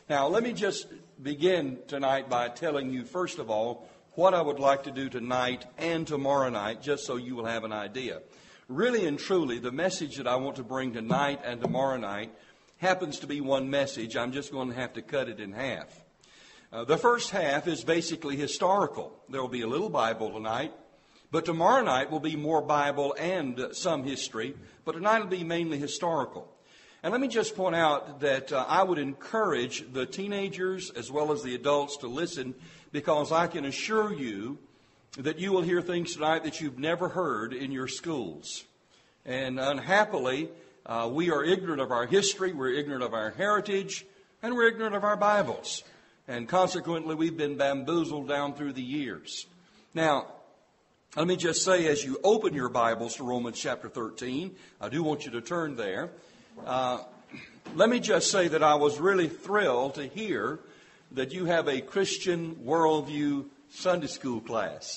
Now, let me just begin tonight by telling you, first of all, what I would like to do tonight and tomorrow night, just so you will have an idea. Really and truly, the message that I want to bring tonight and tomorrow night happens to be one message. I'm just going to have to cut it in half. The first half is basically historical. There will be a little Bible tonight, but tomorrow night will be more Bible and some history, but tonight will be mainly historical. And let me just point out that I would encourage the teenagers as well as the adults to listen, because I can assure you that you will hear things tonight that you've never heard in your schools. And unhappily, we are ignorant of our history, we're ignorant of our heritage, and we're ignorant of our Bibles. And consequently, we've been bamboozled down through the years. Now, let me just say, as you open your Bibles to Romans chapter 13, I do want you to turn there. Let me just say that I was really thrilled to hear that you have a Christian worldview Sunday school class.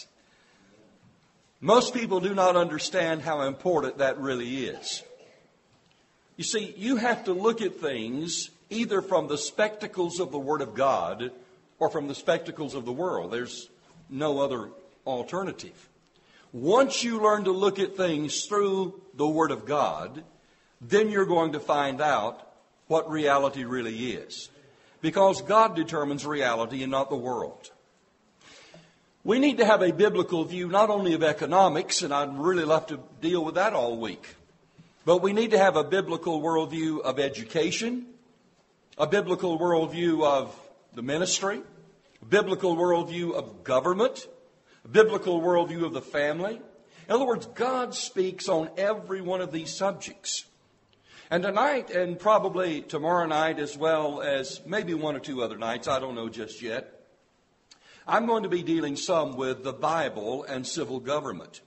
Most people do not understand how important that really is. You see, you have to look at things either from the spectacles of the Word of God or from the spectacles of the world. There's no other alternative. Once you learn to look at things through the Word of God, then you're going to find out what reality really is. Because God determines reality and not the world. We need to have a biblical view not only of economics, and I'd really love to deal with that all week, but we need to have a biblical worldview of education, a biblical worldview of the ministry, a biblical worldview of government, a biblical worldview of the family. In other words, God speaks on every one of these subjects. And tonight, and probably tomorrow night, as well as maybe one or two other nights, I don't know just yet, I'm going to be dealing some with the Bible and civil government.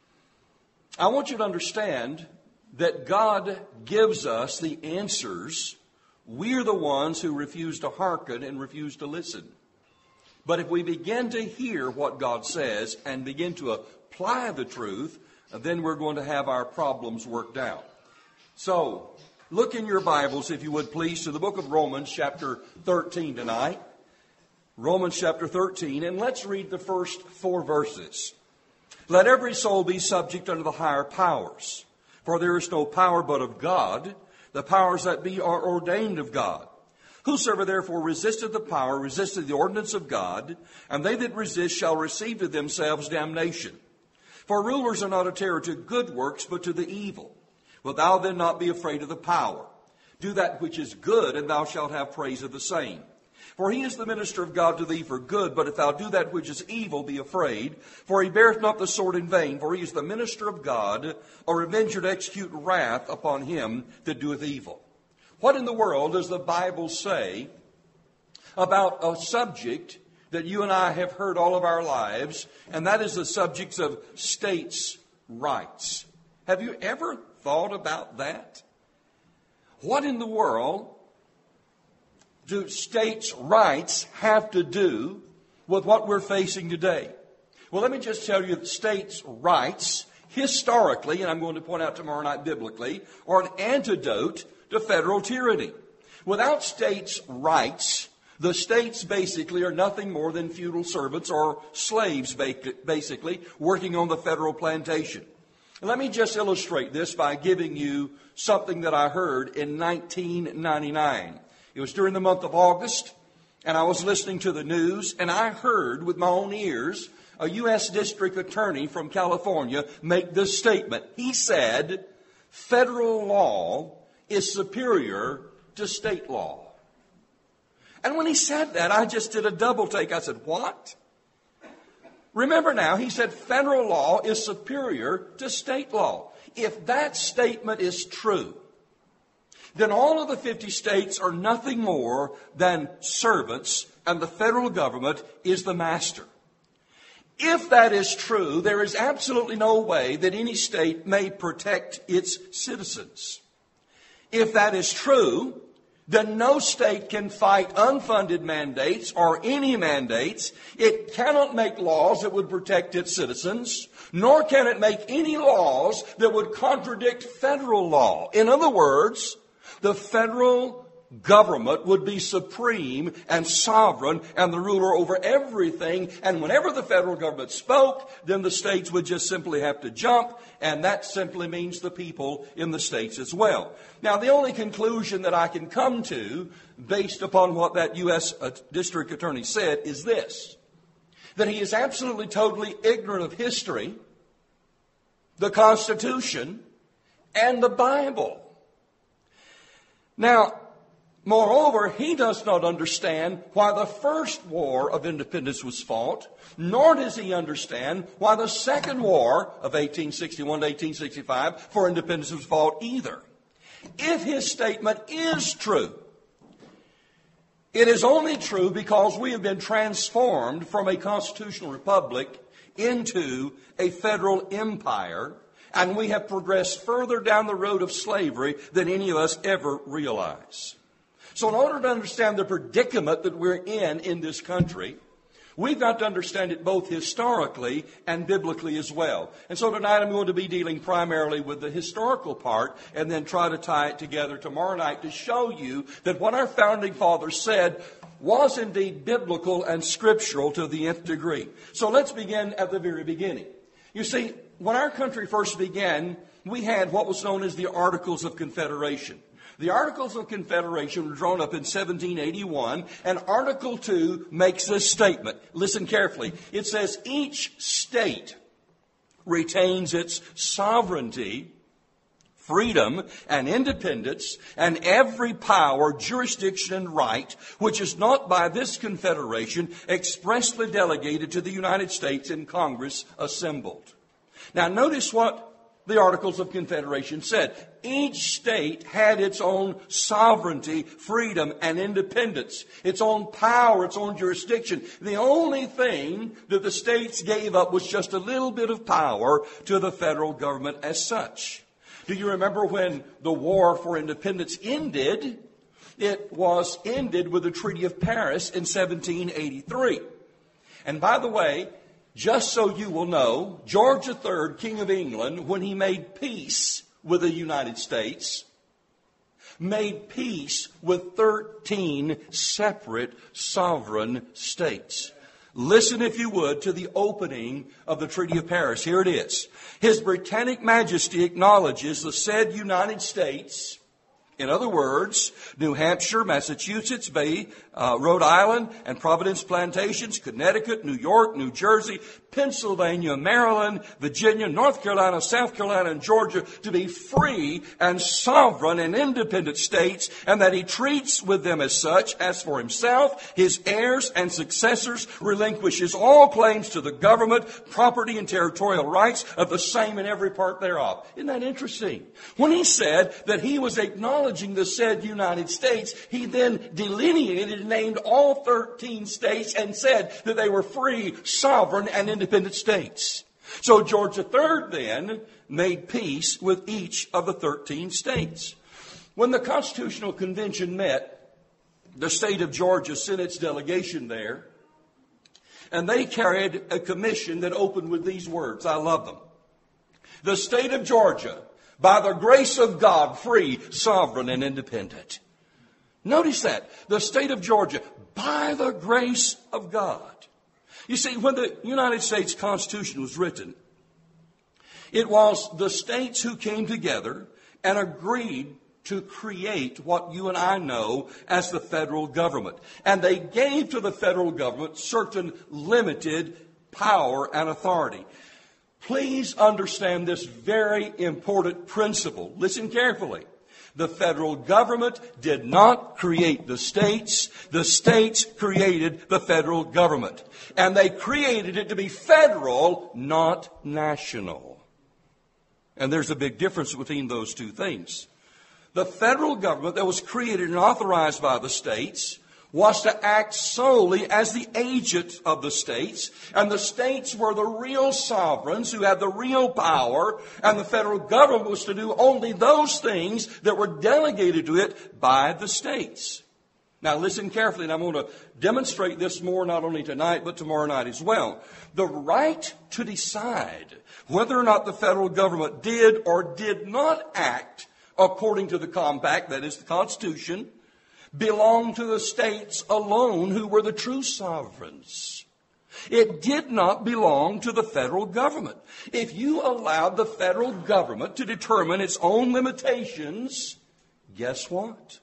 I want you to understand that God gives us the answers. We're the ones who refuse to hearken and refuse to listen. But if we begin to hear what God says and begin to apply the truth, then we're going to have our problems worked out. So, look in your Bibles, if you would please, to the book of Romans chapter 13 tonight. Romans chapter 13, and let's read the first 4 verses. Let every soul be subject unto the higher powers, for there is no power but of God. The powers that be are ordained of God. Whosoever therefore resisteth the power, resisteth the ordinance of God, and they that resist shall receive to themselves damnation. For rulers are not a terror to good works, but to the evil. Wilt thou then not be afraid of the power? Do that which is good, and thou shalt have praise of the same. For he is the minister of God to thee for good, but if thou do that which is evil, be afraid. For he beareth not the sword in vain, for he is the minister of God, a revenger to execute wrath upon him that doeth evil. What in the world does the Bible say about a subject that you and I have heard all of our lives, and that is the subjects of states' rights? Have you ever thought about that? What in the world do states' rights have to do with what we're facing today? Well, let me just tell you that states' rights, historically, and I'm going to point out tomorrow night biblically, are an antidote to federal tyranny. Without states' rights, the states basically are nothing more than feudal servants or slaves, basically, working on the federal plantation. Let me just illustrate this by giving you something that I heard in 1999. It was during the month of August, and I was listening to the news, and I heard with my own ears a U.S. District Attorney from California make this statement. He said, federal law is superior to state law. And when he said that, I just did a double take. I said, what? Remember now, he said federal law is superior to state law. If that statement is true, then all of the 50 states are nothing more than servants, and the federal government is the master. If that is true, there is absolutely no way that any state may protect its citizens. If that is true, then no state can fight unfunded mandates or any mandates. It cannot make laws that would protect its citizens, nor can it make any laws that would contradict federal law. In other words, the federal government would be supreme and sovereign and the ruler over everything. And whenever the federal government spoke, then the states would just simply have to jump. And that simply means the people in the states as well. Now, the only conclusion that I can come to, based upon what that U.S. District Attorney said, is this: that he is absolutely, totally ignorant of history, the Constitution, and the Bible. Now, moreover, he does not understand why the first war of independence was fought, nor does he understand why the second war of 1861 to 1865 for independence was fought either. If his statement is true, it is only true because we have been transformed from a constitutional republic into a federal empire, and we have progressed further down the road of slavery than any of us ever realize. So in order to understand the predicament that we're in this country, we've got to understand it both historically and biblically as well. And so tonight I'm going to be dealing primarily with the historical part and then try to tie it together tomorrow night to show you that what our founding fathers said was indeed biblical and scriptural to the nth degree. So let's begin at the very beginning. You see, when our country first began, we had what was known as the Articles of Confederation. The Articles of Confederation were drawn up in 1781, and Article 2 makes this statement. Listen carefully. It says, each state retains its sovereignty, freedom, and independence, and every power, jurisdiction, and right, which is not by this Confederation expressly delegated to the United States in Congress assembled. Now notice what the Articles of Confederation said. Each state had its own sovereignty, freedom, and independence, its own power, its own jurisdiction. The only thing that the states gave up was just a little bit of power to the federal government as such. Do you remember when the War for Independence ended? It was ended with the Treaty of Paris in 1783. And by the way, just so you will know, George III, King of England, when he made peace with the United States, made peace with 13 separate sovereign states. Listen, if you would, to the opening of the Treaty of Paris. Here it is. His Britannic Majesty acknowledges the said United States, in other words, New Hampshire, Massachusetts Bay, Rhode Island, and Providence Plantations, Connecticut, New York, New Jersey, Pennsylvania, Maryland, Virginia, North Carolina, South Carolina, and Georgia to be free and sovereign and independent states, and that he treats with them as such, as for himself, his heirs and successors, relinquishes all claims to the government, property, and territorial rights of the same in every part thereof. Isn't that interesting? When he said that he was acknowledging the said United States, he then delineated and named all 13 states and said that they were free, sovereign, and independent states. So George III then made peace with each of the 13 states. When the Constitutional Convention met, the state of Georgia sent its delegation there, and they carried a commission that opened with these words. I love them. The state of Georgia, by the grace of God, free, sovereign, and independent. Notice that. The state of Georgia, by the grace of God. You see, when the United States Constitution was written, it was the states who came together and agreed to create what you and I know as the federal government. And they gave to the federal government certain limited power and authority. Please understand this very important principle. Listen carefully. The federal government did not create the states. The states created the federal government. And they created it to be federal, not national. And there's a big difference between those two things. The federal government that was created and authorized by the states was to act solely as the agent of the states, and the states were the real sovereigns who had the real power, and the federal government was to do only those things that were delegated to it by the states. Now listen carefully, and I'm going to demonstrate this more not only tonight, but tomorrow night as well. The right to decide whether or not the federal government did or did not act according to the compact, that is the Constitution, belonged to the states alone, who were the true sovereigns. It did not belong to the federal government. If you allowed the federal government to determine its own limitations, guess what?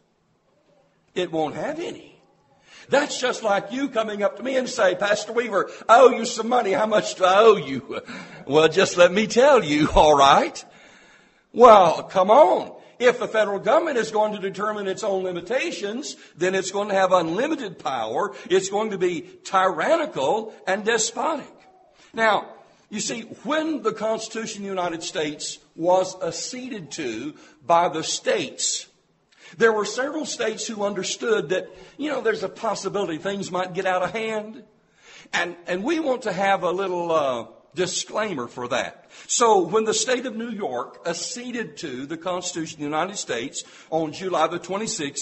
It won't have any. That's just like you coming up to me and say, Pastor Weaver, I owe you some money. How much do I owe you? Well, just let me tell you, all right? Well, come on. If the federal government is going to determine its own limitations, then it's going to have unlimited power. It's going to be tyrannical and despotic. Now, you see, when the Constitution of the United States was acceded to by the states, there were several states who understood that, there's a possibility things might get out of hand. And we want to have a little disclaimer for that. So when the state of New York acceded to the Constitution of the United States on July the 26th,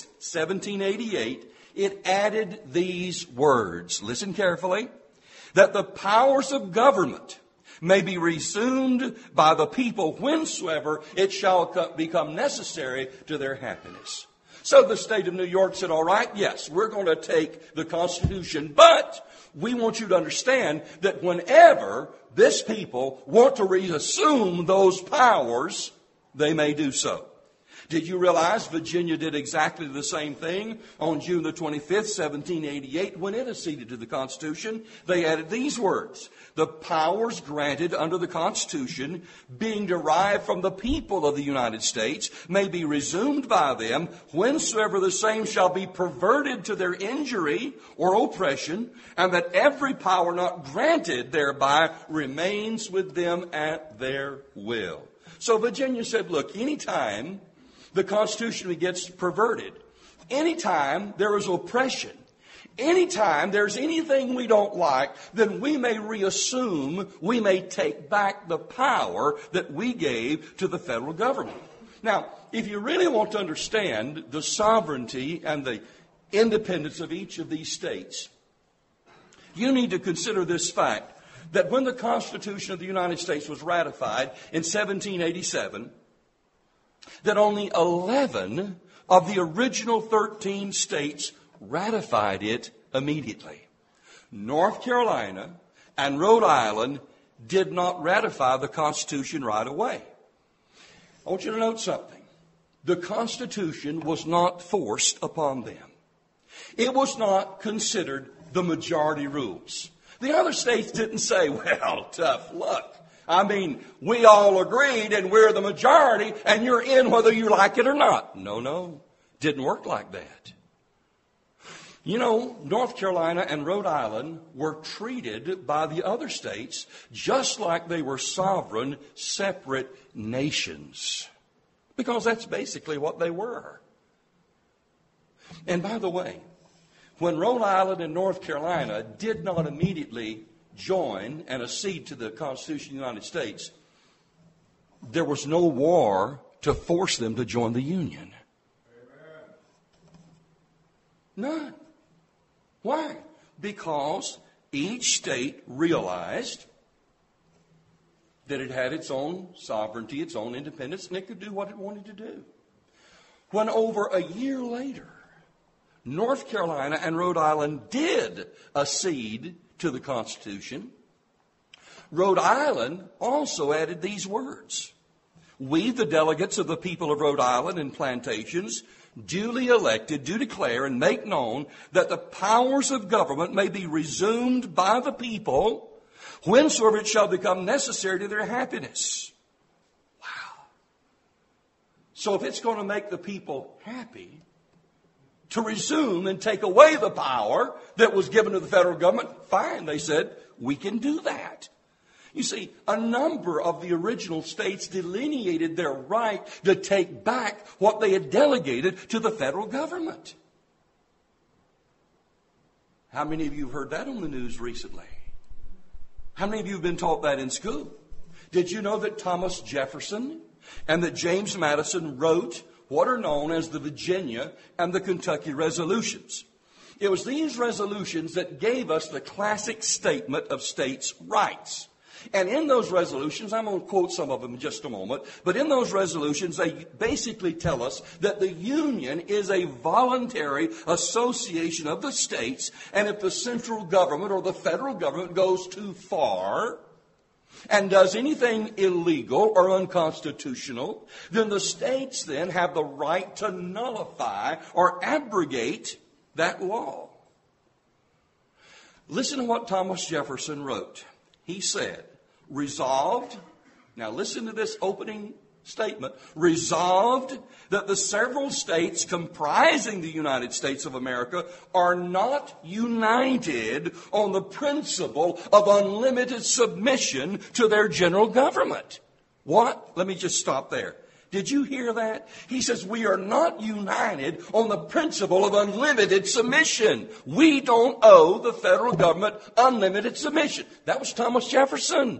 1788, it added these words. Listen carefully. That the powers of government may be resumed by the people whensoever it shall become necessary to their happiness. So the state of New York said, all right, yes, we're going to take the Constitution, but we want you to understand that whenever this people want to reassume those powers, they may do so. Did you realize Virginia did exactly the same thing on June the 25th, 1788, when it acceded to the Constitution? They added these words. The powers granted under the Constitution, being derived from the people of the United States, may be resumed by them whensoever the same shall be perverted to their injury or oppression, and that every power not granted thereby remains with them at their will. So Virginia said, look, anytime the Constitution gets perverted, anytime there is oppression, anytime there's anything we don't like, then we may reassume, we may take back the power that we gave to the federal government. Now, if you really want to understand the sovereignty and the independence of each of these states, you need to consider this fact, that when the Constitution of the United States was ratified in 1787, that only 11 of the original 13 states ratified it immediately. North Carolina and Rhode Island did not ratify the Constitution right away. I want you to note something. The Constitution was not forced upon them. It was not considered the majority rules. The other states didn't say, well, tough luck. I mean, we all agreed and we're the majority and you're in whether you like it or not. No. Didn't work like that. North Carolina and Rhode Island were treated by the other states just like they were sovereign, separate nations. Because that's basically what they were. And by the way, when Rhode Island and North Carolina did not immediately join and accede to the Constitution of the United States, there was no war to force them to join the Union. None. Why? Because each state realized that it had its own sovereignty, its own independence, and it could do what it wanted to do. When over a year later, North Carolina and Rhode Island did accede to the Constitution, Rhode Island also added these words. We, the delegates of the people of Rhode Island and plantations, duly elected, do declare and make known that the powers of government may be resumed by the people whensoever it shall become necessary to their happiness. Wow. So if it's going to make the people happy to resume and take away the power that was given to the federal government, fine, they said, we can do that. You see, a number of the original states delineated their right to take back what they had delegated to the federal government. How many of you have heard that on the news recently? How many of you have been taught that in school? Did you know that Thomas Jefferson and that James Madison wrote what are known as the Virginia and the Kentucky resolutions? It was these resolutions that gave us the classic statement of states' rights. And in those resolutions, I'm going to quote some of them in just a moment, but in those resolutions, they basically tell us that the Union is a voluntary association of the states, and if the central government or the federal government goes too far and does anything illegal or unconstitutional, then the states then have the right to nullify or abrogate that law. Listen to what Thomas Jefferson wrote. He said, resolved, now listen to this opening statement, resolved that the several states comprising the United States of America are not united on the principle of unlimited submission to their general government. What? Let me just stop there. Did you hear that? He says we are not united on the principle of unlimited submission. We don't owe the federal government unlimited submission. That was Thomas Jefferson.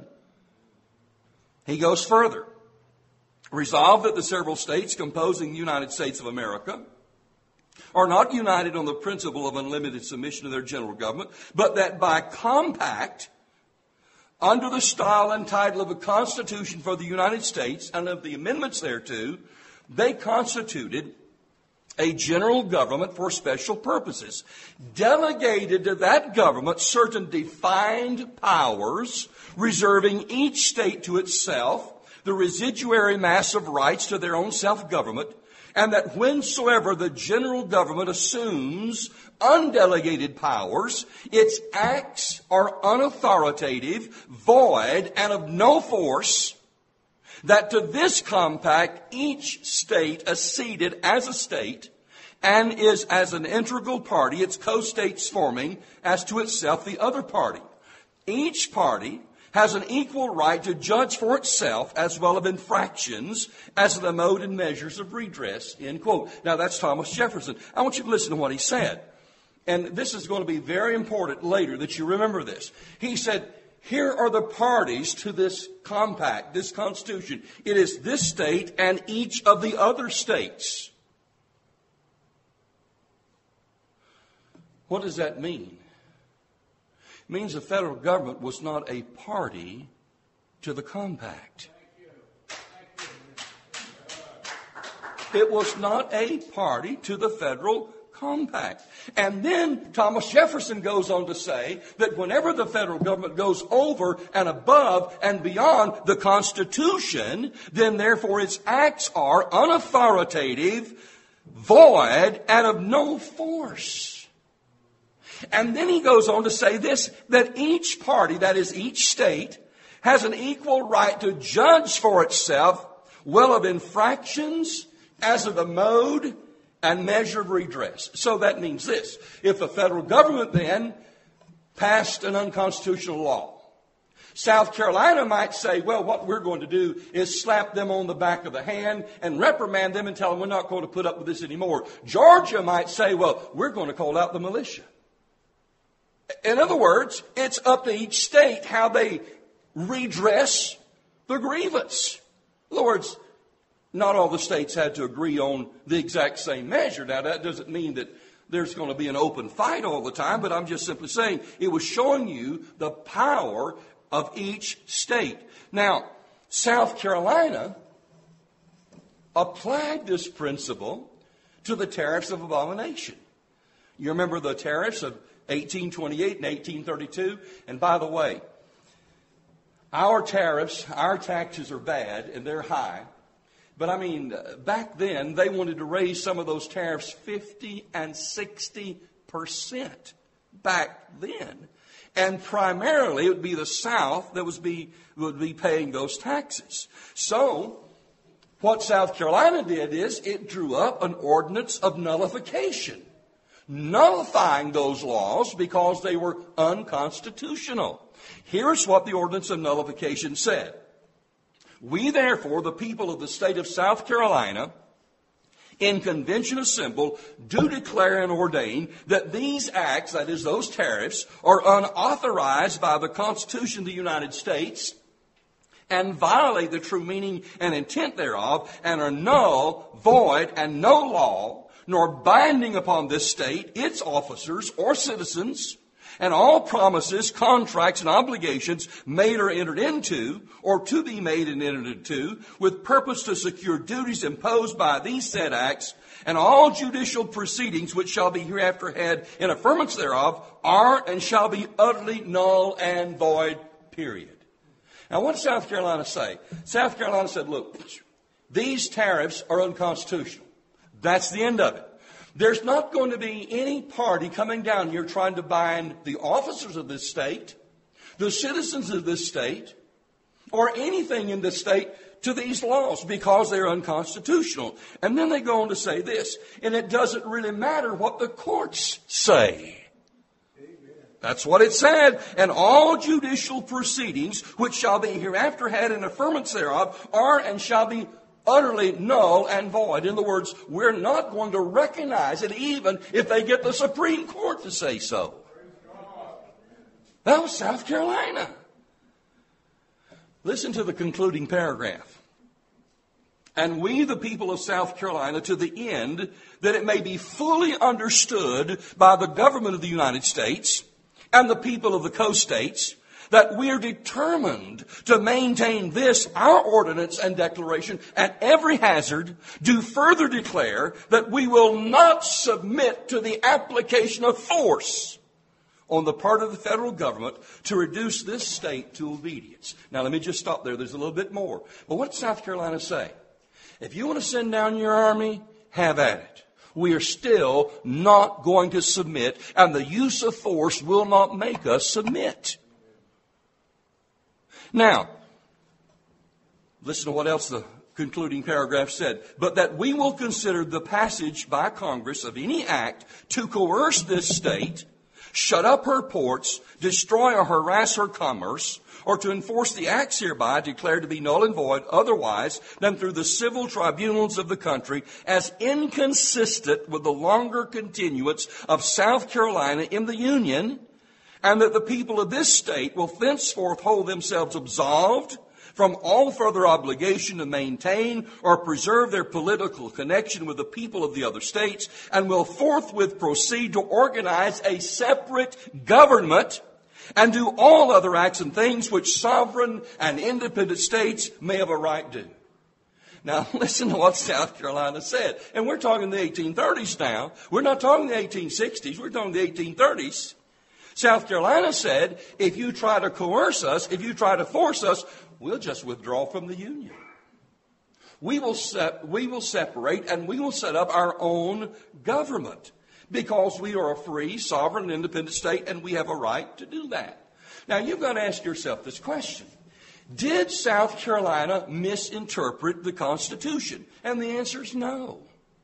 He goes further. Resolved that the several states composing the United States of America are not united on the principle of unlimited submission to their general government, but that by compact, under the style and title of a Constitution for the United States and of the amendments thereto, they constituted a general government for special purposes, delegated to that government certain defined powers, reserving each state to itself the residuary mass of rights to their own self-government, and that whensoever the general government assumes undelegated powers, its acts are unauthoritative, void, and of no force, that to this compact each state acceded as a state, and is as an integral party, its co-states forming as to itself the other party. Each party has an equal right to judge for itself as well of infractions as to the mode and measures of redress, end quote. Now that's Thomas Jefferson. I want you to listen to what he said. And this is going to be very important later that you remember this. He said, here are the parties to this compact, this Constitution. It is this state and each of the other states. What does that mean? It means the federal government was not a party to the compact. It was not a party to the federal compact. And then Thomas Jefferson goes on to say that whenever the federal government goes over and above and beyond the Constitution, then therefore its acts are unauthoritative, void, and of no force. And then he goes on to say this, that each party, that is each state, has an equal right to judge for itself well of infractions as of the mode and measure of redress. So that means this. If the federal government then passed an unconstitutional law, South Carolina might say, well, what we're going to do is slap them on the back of the hand and reprimand them and tell them we're not going to put up with this anymore. Georgia might say, well, we're going to call out the militia. In other words, it's up to each state how they redress the grievance. In other words, not all the states had to agree on the exact same measure. Now, that doesn't mean that there's going to be an open fight all the time, but I'm just simply saying it was showing you the power of each state. Now, South Carolina applied this principle to the tariffs of abomination. You remember the tariffs of 1828 and 1832? And by the way, our tariffs, our taxes are bad and they're high. But I mean, back then, they wanted to raise some of those tariffs 50 and 60% back then. And primarily, it would be the South that would be paying those taxes. So, what South Carolina did is it drew up an ordinance of nullification, nullifying those laws because they were unconstitutional. Here's what the ordinance of nullification said. We, therefore, the people of the state of South Carolina, in convention assembled, do declare and ordain that these acts, that is, those tariffs, are unauthorized by the Constitution of the United States and violate the true meaning and intent thereof, and are null, void, and no law, nor binding upon this state, its officers, or citizens, and all promises, contracts, and obligations made or entered into, or to be made and entered into, with purpose to secure duties imposed by these said acts, and all judicial proceedings which shall be hereafter had in affirmance thereof, are and shall be utterly null and void, period. Now, what did South Carolina say? South Carolina said, look, these tariffs are unconstitutional. That's the end of it. There's not going to be any party coming down here trying to bind the officers of this state, the citizens of this state, or anything in this state to these laws because they're unconstitutional. And then they go on to say this, and it doesn't really matter what the courts say. That's what it said. And all judicial proceedings which shall be hereafter had in affirmance thereof are and shall be utterly null and void. In other words, we're not going to recognize it even if they get the Supreme Court to say so. That was South Carolina. Listen to the concluding paragraph. And we, the people of South Carolina, to the end that it may be fully understood by the government of the United States and the people of the coast states, that we are determined to maintain this, our ordinance and declaration, at every hazard, do further declare that we will not submit to the application of force on the part of the federal government to reduce this state to obedience. Now, let me just stop there. There's a little bit more. But what did South Carolina say? If you want to send down your army, have at it. We are still not going to submit, and the use of force will not make us submit. Now, listen to what else the concluding paragraph said. But that we will consider the passage by Congress of any act to coerce this state, shut up her ports, destroy or harass her commerce, or to enforce the acts hereby declared to be null and void otherwise than through the civil tribunals of the country as inconsistent with the longer continuance of South Carolina in the Union, and that the people of this state will thenceforth hold themselves absolved from all further obligation to maintain or preserve their political connection with the people of the other states, and will forthwith proceed to organize a separate government and do all other acts and things which sovereign and independent states may have a right to. Now, listen to what South Carolina said. And we're talking the 1830s now. We're not talking the 1860s. We're talking the 1830s. South Carolina said, if you try to coerce us, if you try to force us, we'll just withdraw from the Union. We will separate and we will set up our own government because we are a free, sovereign, independent state and we have a right to do that. Now, you've got to ask yourself this question. Did South Carolina misinterpret the Constitution? And the answer is no.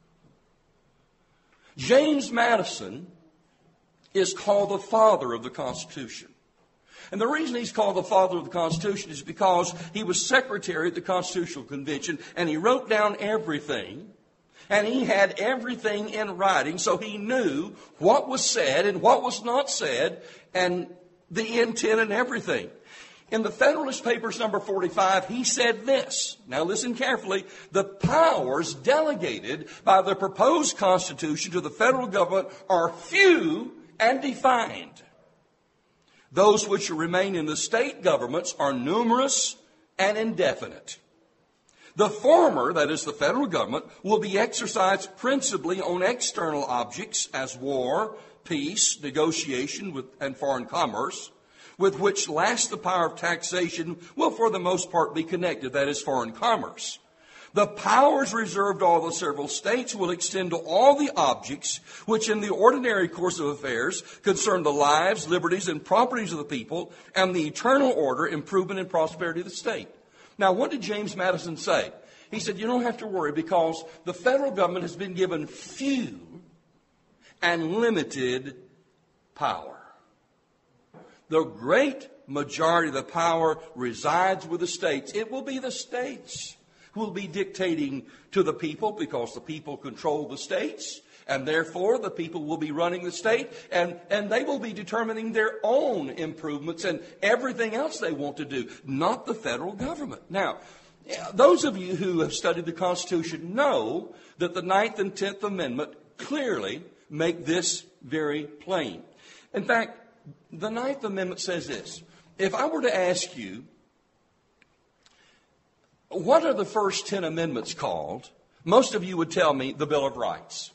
James Madison is called the father of the Constitution. And the reason he's called the father of the Constitution is because he was secretary at the Constitutional Convention and he wrote down everything and he had everything in writing, so he knew what was said and what was not said and the intent and everything. In the Federalist Papers number 45, he said this. Now listen carefully. The powers delegated by the proposed Constitution to the federal government are few and defined. Those which remain in the state governments are numerous and indefinite. The former, that is the federal government, will be exercised principally on external objects as war, peace, negotiation and foreign commerce, with which last the power of taxation will for the most part be connected, that is foreign commerce. The powers reserved to all the several states will extend to all the objects which in the ordinary course of affairs concern the lives, liberties, and properties of the people and the eternal order, improvement, and prosperity of the state. Now, what did James Madison say? He said, you don't have to worry because the federal government has been given few and limited power. The great majority of the power resides with the states. It will be the states who will be dictating to the people because the people control the states, and therefore the people will be running the state, and they will be determining their own improvements and everything else they want to do, not the federal government. Now, those of you who have studied the Constitution know that the 9th and 10th Amendment clearly make this very plain. In fact, The Ninth Amendment says this. If I were to ask you, what are the first 10 amendments called? Most of you would tell me the Bill of Rights.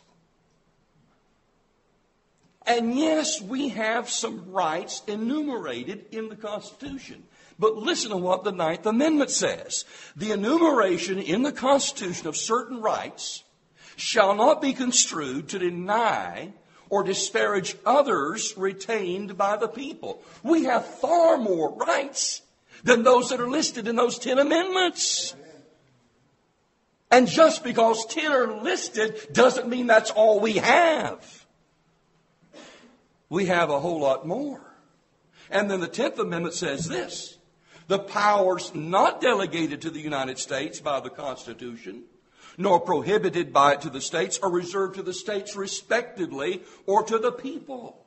And yes, we have some rights enumerated in the Constitution. But listen to what the Ninth Amendment says. The enumeration in the Constitution of certain rights shall not be construed to deny or disparage others retained by the people. We have far more rights than those that are listed in those 10 amendments. And just because 10 are listed doesn't mean that's all we have. We have a whole lot more. And then the 10th Amendment says this. The powers not delegated to the United States by the Constitution, nor prohibited by it to the states, are reserved to the states respectively or to the people.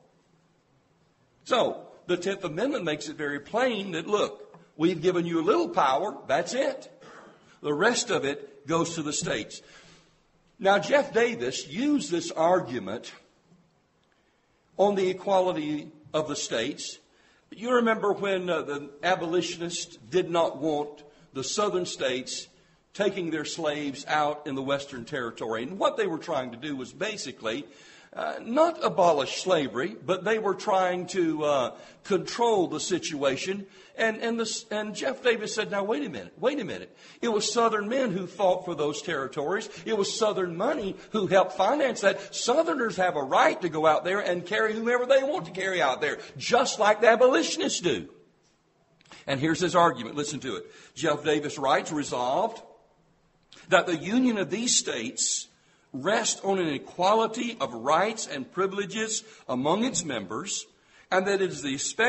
So, the 10th Amendment makes it very plain that, look, we've given you a little power, that's it. The rest of it goes to the states. Now, Jeff Davis used this argument on the equality of the states. You remember when the abolitionists did not want the southern states taking their slaves out in the western territory. And what they were trying to do was basically not abolish slavery, but they were trying to control the situation. And Jeff Davis said, now, wait a minute. It was Southern men who fought for those territories. It was Southern money who helped finance that. Southerners have a right to go out there and carry whomever they want to carry out there, just like the abolitionists do. And here's his argument. Listen to it. Jeff Davis writes, resolved that the union of these states rest on an equality of rights and privileges among its members, and that it is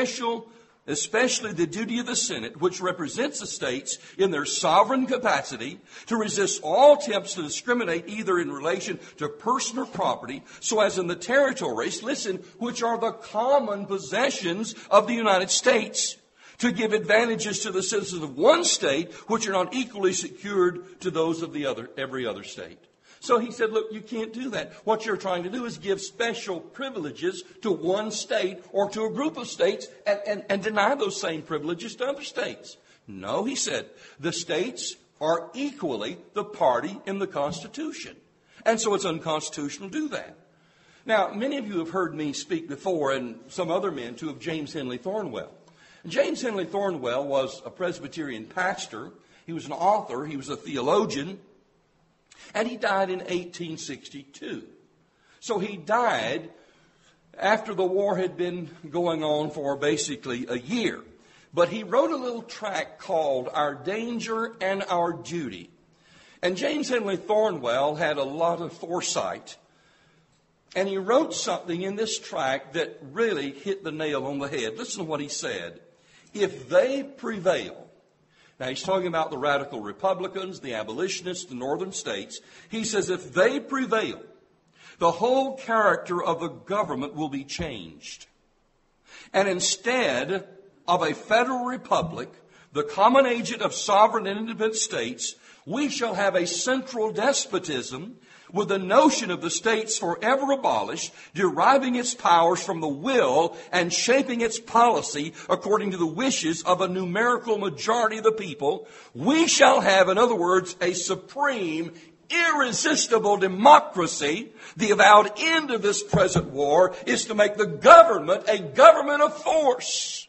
especially the duty of the Senate, which represents the states in their sovereign capacity, to resist all attempts to discriminate either in relation to person or property, so as in the territories, listen, which are the common possessions of the United States, to give advantages to the citizens of one state, which are not equally secured to those of every other state. So he said, look, you can't do that. What you're trying to do is give special privileges to one state or to a group of states and deny those same privileges to other states. No, he said, the states are equally the party in the Constitution. And so it's unconstitutional to do that. Now, many of you have heard me speak before, and some other men too, of James Henley Thornwell. James Henley Thornwell was a Presbyterian pastor. He was an author. He was a theologian. And he died in 1862. So he died after the war had been going on for basically a year. But he wrote a little tract called Our Danger and Our Duty. And James Henley Thornwell had a lot of foresight. And he wrote something in this tract that really hit the nail on the head. Listen to what he said. If they prevail. Now, he's talking about the radical Republicans, the abolitionists, the northern states. He says if they prevail, the whole character of the government will be changed. And instead of a federal republic, the common agent of sovereign and independent states, we shall have a central despotism with the notion of the states forever abolished, deriving its powers from the will and shaping its policy according to the wishes of a numerical majority of the people. We shall have, in other words, a supreme, irresistible democracy. The avowed end of this present war is to make the government a government of force.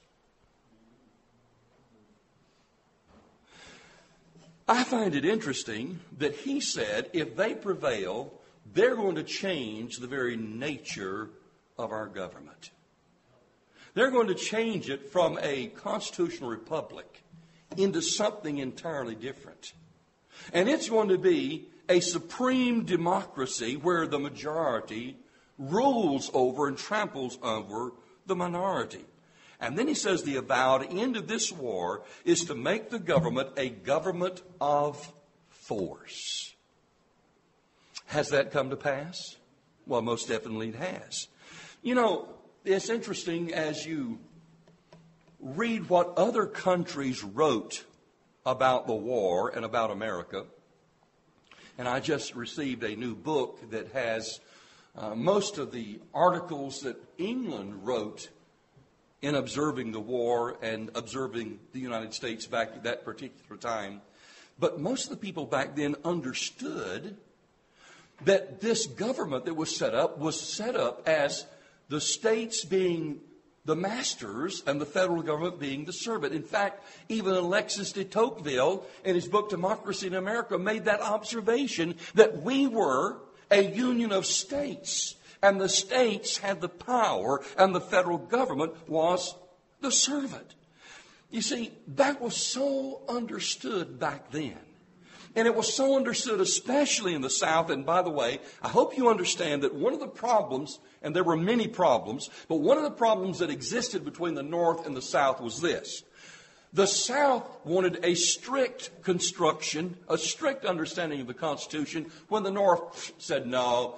I find it interesting that he said if they prevail, they're going to change the very nature of our government. They're going to change it from a constitutional republic into something entirely different. And it's going to be a supreme democracy where the majority rules over and tramples over the minority. And then he says the avowed end of this war is to make the government a government of force. Has that come to pass? Well, most definitely it has. You know, it's interesting as you read what other countries wrote about the war and about America. And I just received a new book that has most of the articles that England wrote in observing the war and observing the United States back at that particular time. But most of the people back then understood that this government that was set up as the states being the masters and the federal government being the servant. In fact, even Alexis de Tocqueville, in his book Democracy in America, made that observation that we were a union of states, and the states had the power, and the federal government was the servant. You see, that was so understood back then. And it was so understood, especially in the South. And by the way, I hope you understand that one of the problems, and there were many problems, but one of the problems that existed between the North and the South was this. The South wanted a strict construction, a strict understanding of the Constitution, when the North said, no,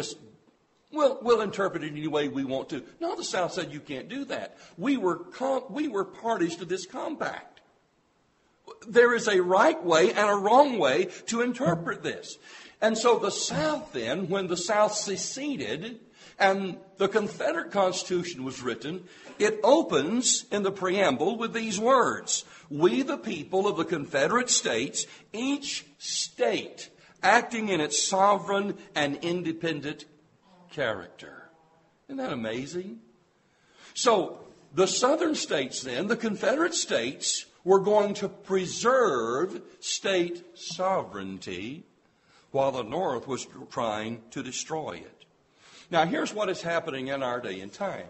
we'll interpret it any way we want to. No, the South said, you can't do that. We were parties to this compact. There is a right way and a wrong way to interpret this. And so the South then, when the South seceded and the Confederate Constitution was written, it opens in the preamble with these words: we, the people of the Confederate States, each state acting in its sovereign and independent character. Isn't that amazing? So the Southern states then, the Confederate States, were going to preserve state sovereignty while the North was trying to destroy it. Now, here's what is happening in our day and time.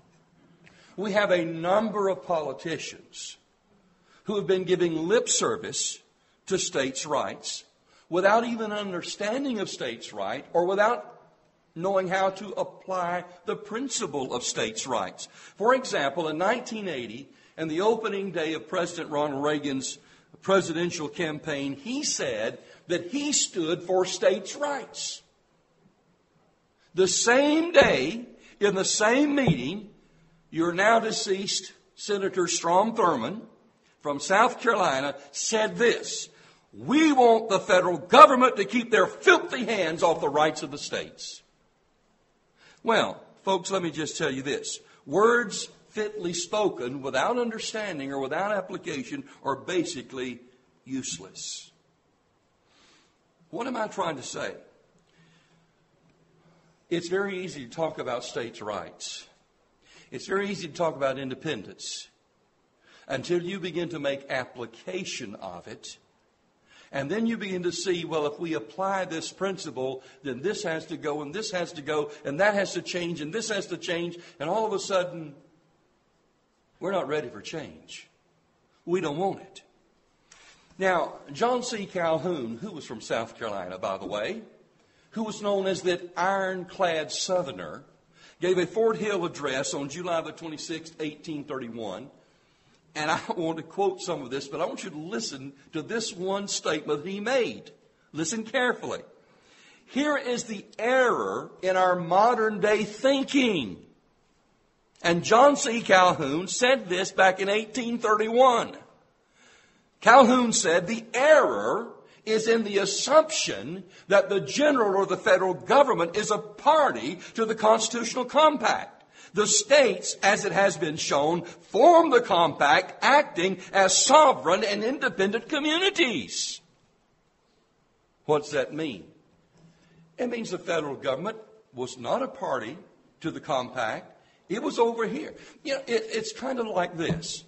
We have a number of politicians who have been giving lip service to states' rights without even understanding of states' rights or without knowing how to apply the principle of states' rights. For example, in 1980, and the opening day of President Ronald Reagan's presidential campaign, he said that he stood for states' rights. The same day, in the same meeting, your now deceased Senator Strom Thurmond from South Carolina said this: we want the federal government to keep their filthy hands off the rights of the states. Well, folks, let me just tell you this. Words fitly spoken without understanding or without application are basically useless. What am I trying to say? It's very easy to talk about states' rights. It's very easy to talk about independence until you begin to make application of it. And then you begin to see, well, if we apply this principle, then this has to go and this has to go and that has to change and this has to change. And all of a sudden, we're not ready for change. We don't want it. Now, John C. Calhoun, who was from South Carolina, by the way, who was known as that ironclad Southerner, gave a Fort Hill address on July the 26th, 1831. And I want to quote some of this, but I want you to listen to this one statement that he made. Listen carefully. Here is the error in our modern day thinking. And John C. Calhoun said this back in 1831. Calhoun said the error is in the assumption that the general or the federal government is a party to the constitutional compact. The states, as it has been shown, form the compact, acting as sovereign and independent communities. What's that mean? It means the federal government was not a party to the compact. It was over here. You know, it's kind of like this.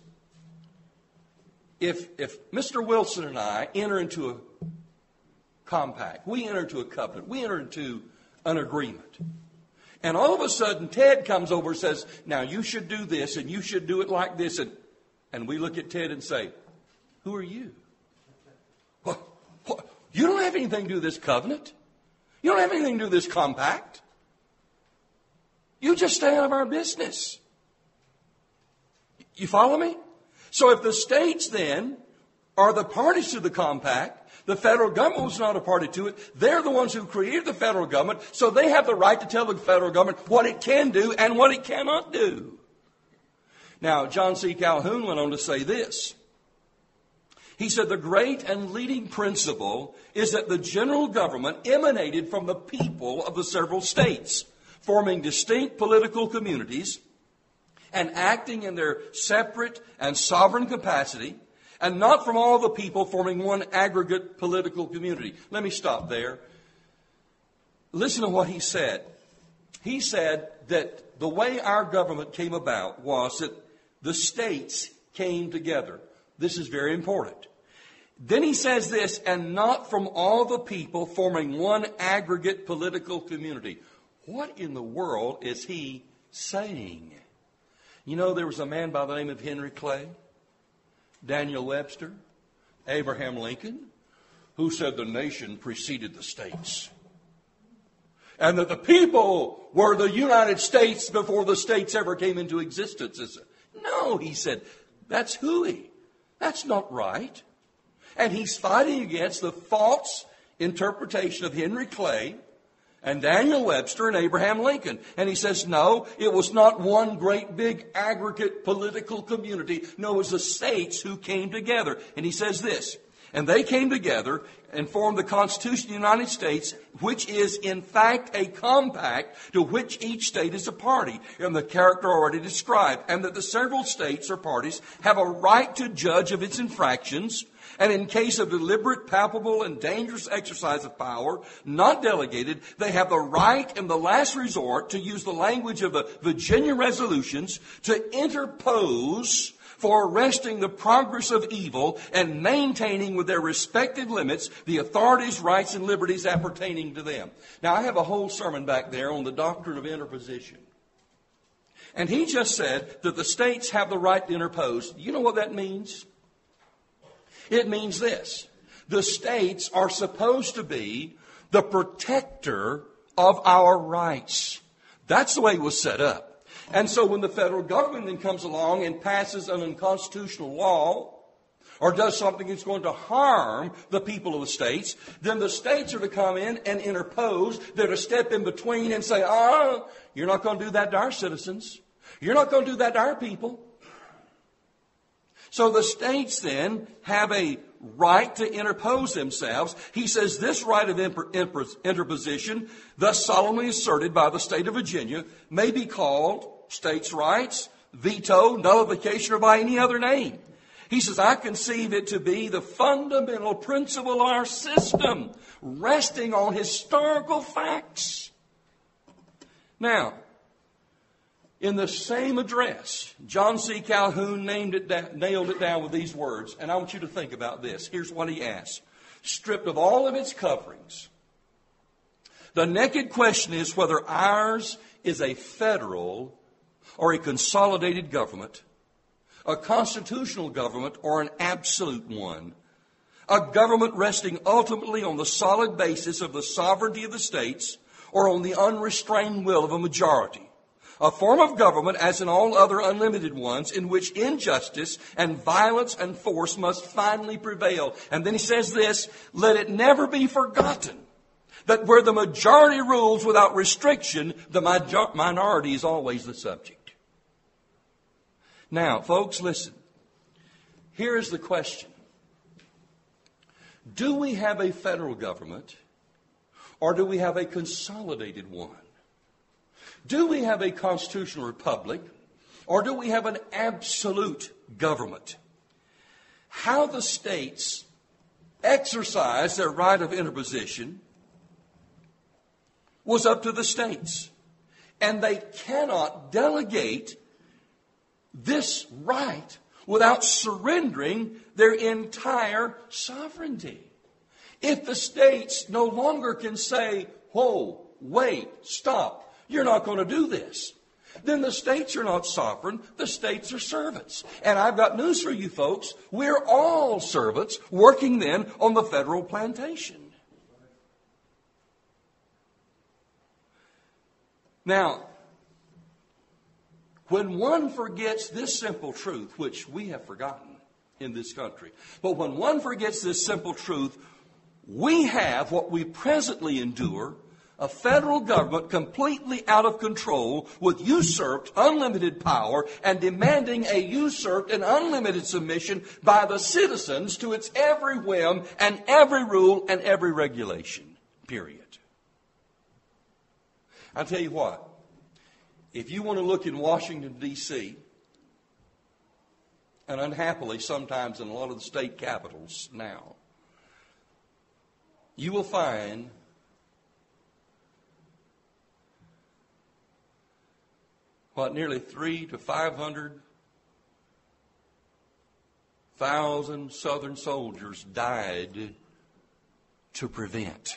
If Mr. Wilson and I enter into a compact, we enter into a covenant, we enter into an agreement, and all of a sudden Ted comes over and says, now you should do this and you should do it like this, and we look at Ted and say, who are you? What? You don't have anything to do with this covenant. You don't have anything to do with this compact. You just stay out of our business. You follow me? So if the states then are the parties to the compact, the federal government was not a party to it. They're the ones who created the federal government, so they have the right to tell the federal government what it can do and what it cannot do. Now, John C. Calhoun went on to say this. He said the great and leading principle is that the general government emanated from the people of the several states, forming distinct political communities, and acting in their separate and sovereign capacity, and not from all the people forming one aggregate political community. Let me stop there. Listen to what he said. He said that the way our government came about was that the states came together. This is very important. Then he says this, and not from all the people forming one aggregate political community. What in the world is he saying? You know, there was a man by the name of Henry Clay, Daniel Webster, Abraham Lincoln, who said the nation preceded the states. And that the people were the United States before the states ever came into existence. No, he said, that's hooey. That's not right. And he's fighting against the false interpretation of Henry Clay and Daniel Webster and Abraham Lincoln. And he says, no, it was not one great big aggregate political community. No, it was the states who came together. And he says this, and they came together and formed the Constitution of the United States, which is in fact a compact to which each state is a party in the character already described, and that the several states or parties have a right to judge of its infractions, and in case of deliberate, palpable, and dangerous exercise of power, not delegated, they have the right in the last resort to use the language of the Virginia resolutions to interpose for arresting the progress of evil and maintaining with their respective limits the authorities, rights, and liberties appertaining to them. Now, I have a whole sermon back there on the doctrine of interposition. And he just said that the states have the right to interpose. You know what that means? It means this. The states are supposed to be the protector of our rights. That's the way it was set up. And so when the federal government then comes along and passes an unconstitutional law or does something that's going to harm the people of the states, then the states are to come in and interpose. They're to step in between and say, you're not going to do that to our citizens. You're not going to do that to our people. So the states then have a right to interpose themselves. He says this right of interposition, thus solemnly asserted by the state of Virginia, may be called states' rights, veto, nullification, or by any other name. He says, I conceive it to be the fundamental principle of our system, resting on historical facts. Now, in the same address, John C. Calhoun nailed it down with these words, and I want you to think about this. Here's what he asked. Stripped of all of its coverings, the naked question is whether ours is a federal or a consolidated government, a constitutional government or an absolute one, a government resting ultimately on the solid basis of the sovereignty of the states or on the unrestrained will of a majority. A form of government, as in all other unlimited ones, in which injustice and violence and force must finally prevail. And then he says this, let it never be forgotten that where the majority rules without restriction, the minority is always the subject. Now, folks, listen. Here is the question. Do we have a federal government or do we have a consolidated one? Do we have a constitutional republic or do we have an absolute government? How the states exercise their right of interposition was up to the states. And they cannot delegate this right without surrendering their entire sovereignty. If the states no longer can say, whoa, wait, stop, you're not going to do this, then the states are not sovereign, the states are servants. And I've got news for you folks, we're all servants working then on the federal plantation. Now, when one forgets this simple truth, which we have forgotten in this country, but when one forgets this simple truth, we have what we presently endure, a federal government completely out of control with usurped, unlimited power and demanding a usurped and unlimited submission by the citizens to its every whim and every rule and every regulation, period. I'll tell you what. If you want to look in Washington, D.C., and unhappily sometimes in a lot of the state capitals now, you will find nearly 300,000 to 500,000 Southern soldiers died to prevent.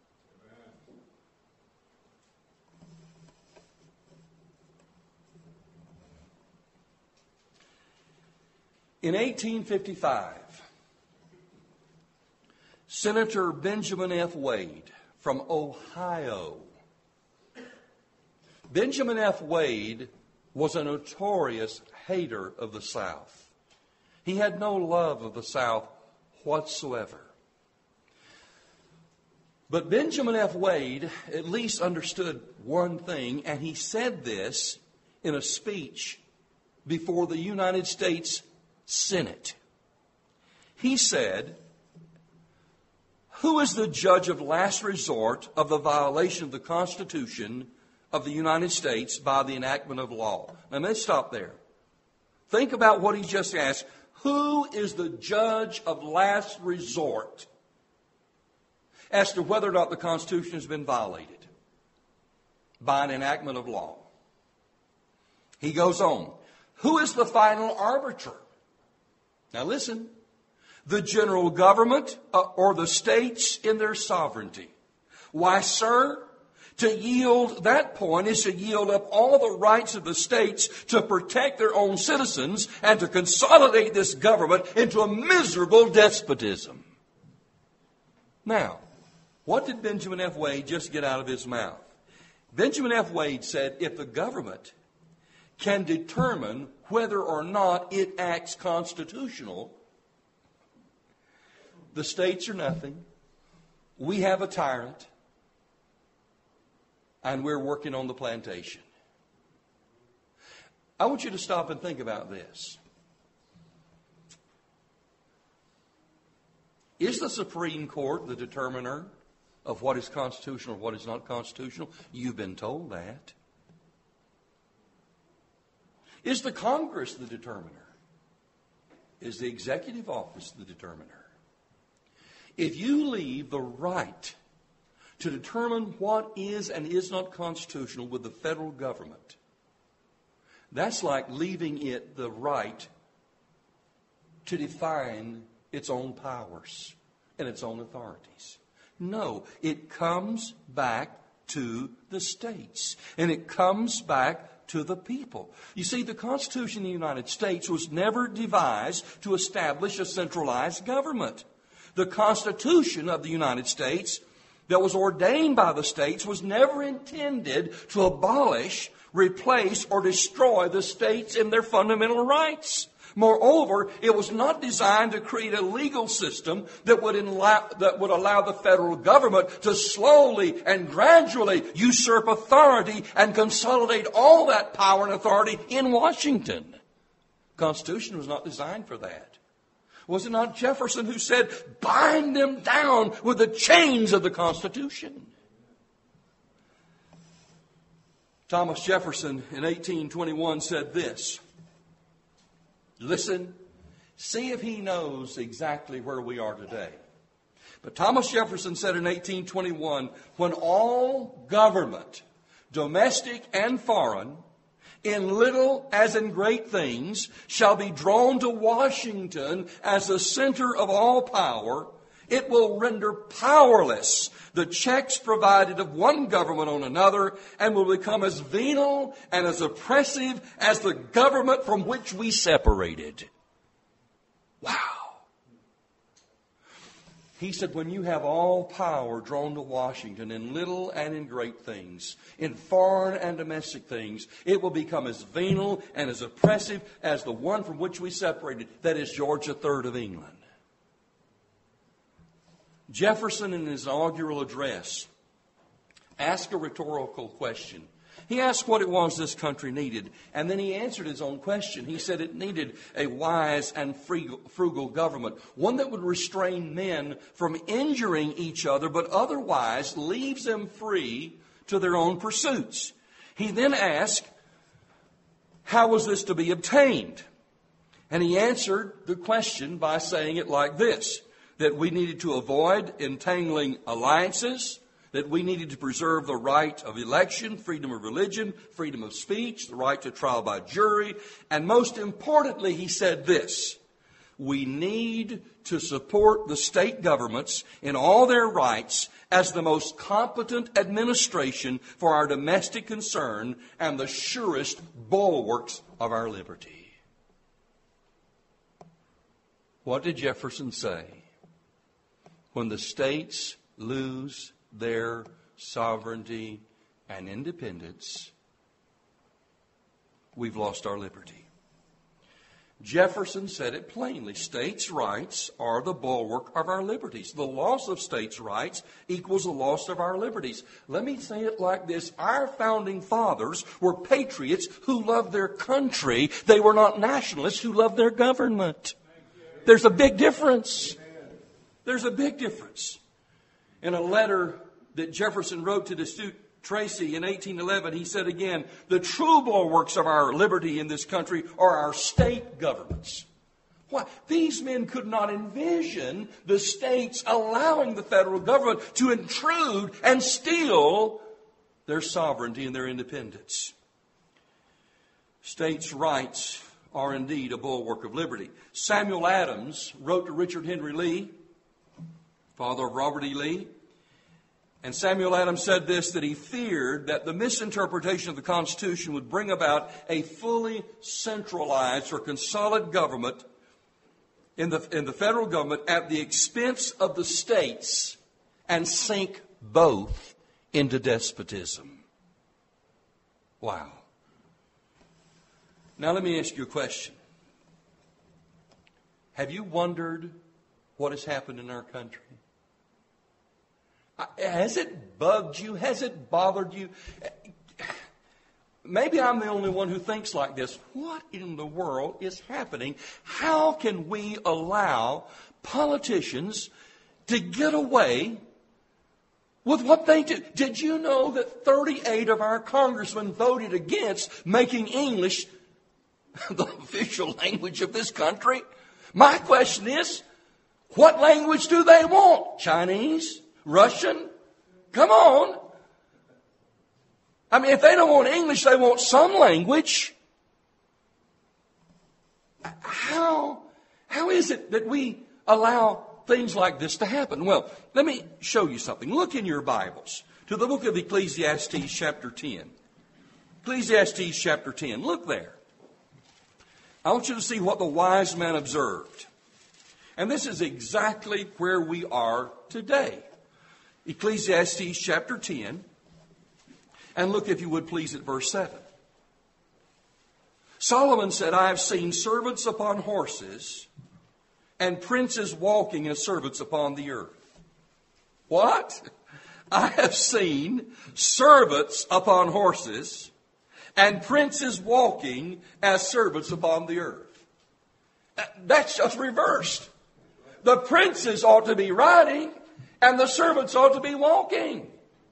In 1855, Senator Benjamin F. Wade from Ohio. Benjamin F. Wade was a notorious hater of the South. He had no love of the South whatsoever. But Benjamin F. Wade at least understood one thing, and he said this in a speech before the United States Senate. He said, "Who is the judge of last resort of the violation of the Constitution of the United States by the enactment of law?" Now let's stop there. Think about what he just asked. Who is the judge of last resort as to whether or not the Constitution has been violated by an enactment of law? He goes on. Who is the final arbiter? Now listen, the general government or the states in their sovereignty. Why, sir, to yield that point is to yield up all the rights of the states to protect their own citizens and to consolidate this government into a miserable despotism. Now, what did Benjamin F. Wade just get out of his mouth? Benjamin F. Wade said, if the government can determine whether or not it acts constitutional, the states are nothing. We have a tyrant, and we're working on the plantation. I want you to stop and think about this. Is the Supreme Court the determiner of what is constitutional or what is not constitutional? You've been told that. Is the Congress the determiner? Is the executive office the determiner? If you leave the right to determine what is and is not constitutional with the federal government, that's like leaving it the right to define its own powers and its own authorities. No, it comes back to the states, and it comes back to the people. You see, the Constitution of the United States was never devised to establish a centralized government. The Constitution of the United States that was ordained by the states was never intended to abolish, replace, or destroy the states in their fundamental rights. Moreover, it was not designed to create a legal system that would allow the federal government to slowly and gradually usurp authority and consolidate all that power and authority in Washington. The Constitution was not designed for that. Was it not Jefferson who said, bind them down with the chains of the Constitution? Thomas Jefferson in 1821 said this. Listen, see if he knows exactly where we are today. But Thomas Jefferson said in 1821, when all government, domestic and foreign, in little as in great things, shall be drawn to Washington as the center of all power, it will render powerless the checks provided of one government on another, and will become as venal and as oppressive as the government from which we separated. Wow. He said, when you have all power drawn to Washington in little and in great things, in foreign and domestic things, it will become as venal and as oppressive as the one from which we separated, that is George III of England. Jefferson, in his inaugural address, asked a rhetorical question. He asked what it was this country needed, and then he answered his own question. He said it needed a wise and frugal government, one that would restrain men from injuring each other, but otherwise leaves them free to their own pursuits. He then asked, how was this to be obtained? And he answered the question by saying it like this, that we needed to avoid entangling alliances, that we needed to preserve the right of election, freedom of religion, freedom of speech, the right to trial by jury, and most importantly, he said this, we need to support the state governments in all their rights as the most competent administration for our domestic concern and the surest bulwarks of our liberty. What did Jefferson say? When the states lose their sovereignty and independence, we've lost our liberty. Jefferson said it plainly. States' rights are the bulwark of our liberties. The loss of states' rights equals the loss of our liberties. Let me say it like this. Our founding fathers were patriots who loved their country. They were not nationalists who loved their government. There's a big difference. There's a big difference. In a letter that Jefferson wrote to Destutt Tracy in 1811, he said again, the true bulwarks of our liberty in this country are our state governments. Why? These men could not envision the states allowing the federal government to intrude and steal their sovereignty and their independence. States' rights are indeed a bulwark of liberty. Samuel Adams wrote to Richard Henry Lee, father of Robert E. Lee, and Samuel Adams said this, that he feared that the misinterpretation of the Constitution would bring about a fully centralized or consolidated government in the federal government at the expense of the states and sink both into despotism. Wow. Now let me ask you a question. Have you wondered what has happened in our country? Has it bugged you? Has it bothered you? Maybe I'm the only one who thinks like this. What in the world is happening? How can we allow politicians to get away with what they do? Did you know that 38 of our congressmen voted against making English the official language of this country? My question is, what language do they want? Chinese? Russian? Come on. I mean, if they don't want English, they want some language. How is it that we allow things like this to happen? Well, let me show you something. Look in your Bibles to the book of Ecclesiastes chapter 10. Ecclesiastes chapter 10. Look there. I want you to see what the wise man observed. And this is exactly where we are today. Ecclesiastes chapter 10. And look, if you would please, at verse 7. Solomon said, I have seen servants upon horses and princes walking as servants upon the earth. What? I have seen servants upon horses and princes walking as servants upon the earth. That's just reversed. The princes ought to be riding and the servants ought to be walking.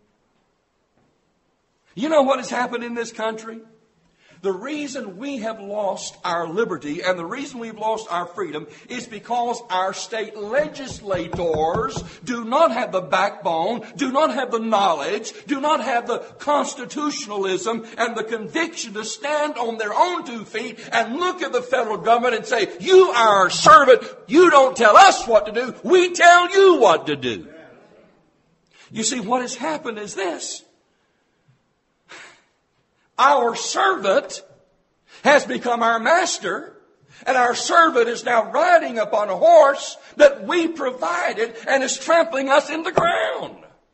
You know what has happened in this country? The reason we have lost our liberty and the reason we've lost our freedom is because our state legislators do not have the backbone, do not have the knowledge, do not have the constitutionalism and the conviction to stand on their own 2 feet and look at the federal government and say, you are our servant, you don't tell us what to do, we tell you what to do. You see, what has happened is this. Our servant has become our master, and our servant is now riding upon a horse that we provided and is trampling us in the ground.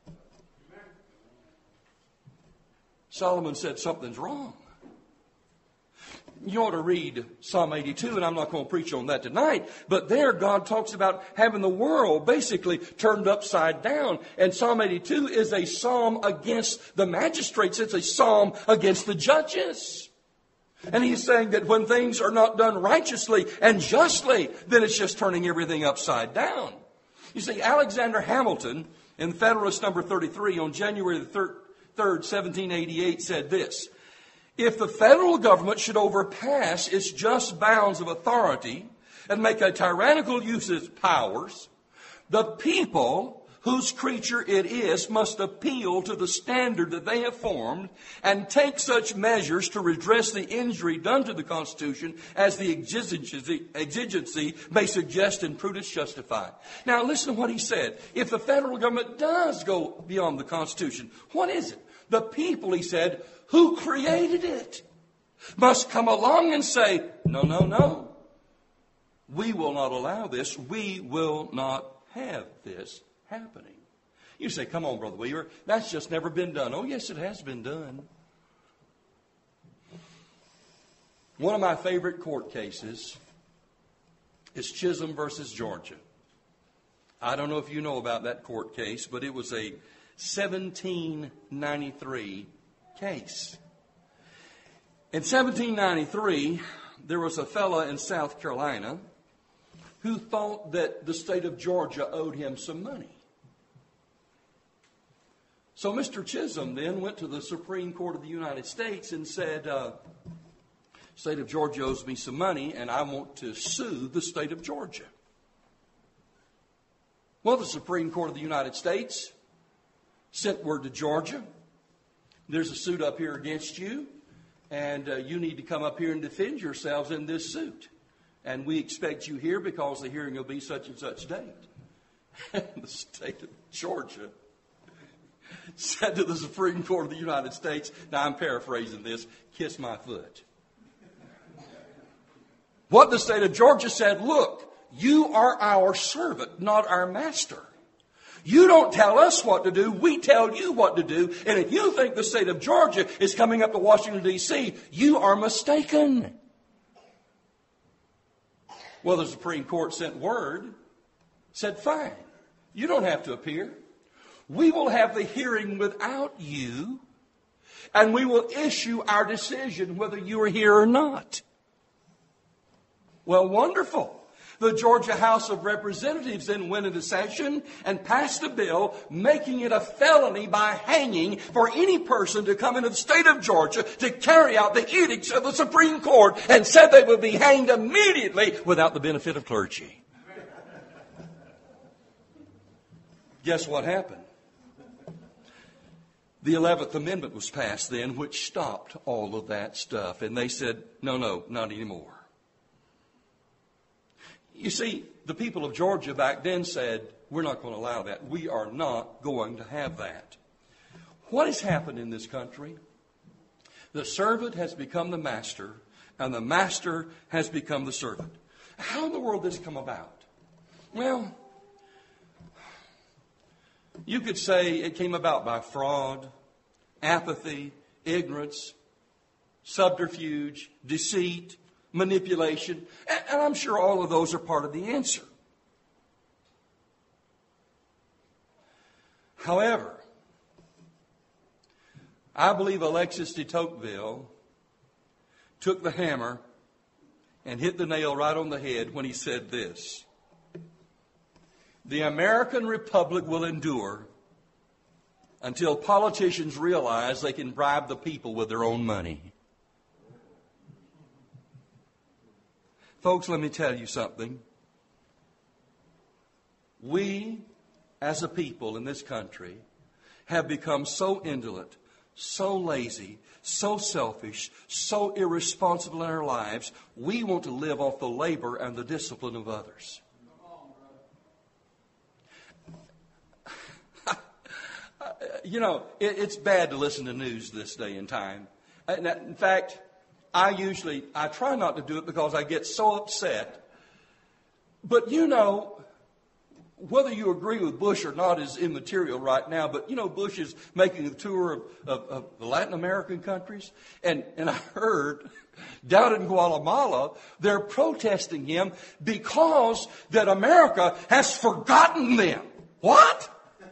Solomon said something's wrong. You ought to read Psalm 82, and I'm not going to preach on that tonight. But there God talks about having the world basically turned upside down. And Psalm 82 is a psalm against the magistrates. It's a psalm against the judges. And he's saying that when things are not done righteously and justly, then it's just turning everything upside down. You see, Alexander Hamilton, in Federalist number 33 on January the 3rd, 1788, said this. If the federal government should overpass its just bounds of authority and make a tyrannical use of its powers, the people whose creature it is must appeal to the standard that they have formed and take such measures to redress the injury done to the Constitution as the exigency may suggest and prudence justify. Now listen to what he said. If the federal government does go beyond the Constitution, what is it? The people, he said, who created it must come along and say, no, no, no. We will not allow this. We will not have this happening. You say, come on, Brother Weaver, that's just never been done. Oh, yes, it has been done. One of my favorite court cases is Chisholm versus Georgia. I don't know if you know about that court case, but it was a 1793 case. In 1793, there was a fella in South Carolina who thought that the state of Georgia owed him some money. So Mr. Chisholm then went to the Supreme Court of the United States and said, state of Georgia owes me some money and I want to sue the state of Georgia. Well, the Supreme Court of the United States sent word to Georgia. There's a suit up here against you, and you need to come up here and defend yourselves in this suit. And we expect you here because the hearing will be such and such date. And the state of Georgia said to the Supreme Court of the United States, now I'm paraphrasing this, kiss my foot. What the state of Georgia said, look, you are our servant, not our master. You don't tell us what to do, we tell you what to do. And if you think the state of Georgia is coming up to Washington, D.C., you are mistaken. Well, the Supreme Court sent word, said, fine, you don't have to appear. We will have the hearing without you, and we will issue our decision whether you are here or not. Well, wonderful. The Georgia House of Representatives then went into session and passed a bill making it a felony by hanging for any person to come into the state of Georgia to carry out the edicts of the Supreme Court, and said they would be hanged immediately without the benefit of clergy. Guess what happened? The 11th Amendment was passed then, which stopped all of that stuff. And they said, no, not anymore. You see, the people of Georgia back then said, we're not going to allow that. We are not going to have that. What has happened in this country? The servant has become the master, and the master has become the servant. How in the world did this come about? Well, you could say it came about by fraud, apathy, ignorance, subterfuge, deceit, manipulation, and I'm sure all of those are part of the answer. However, I believe Alexis de Tocqueville took the hammer and hit the nail right on the head when he said this: the American Republic will endure until politicians realize they can bribe the people with their own money. Folks, let me tell you something. We, as a people in this country, have become so indolent, so lazy, so selfish, so irresponsible in our lives, we want to live off the labor and the discipline of others. You know, it's bad to listen to news this day and time. In fact, I try not to do it because I get so upset. But you know, whether you agree with Bush or not is immaterial right now. But you know, Bush is making a tour of the Latin American countries. And I heard down in Guatemala, they're protesting him because that America has forgotten them. What?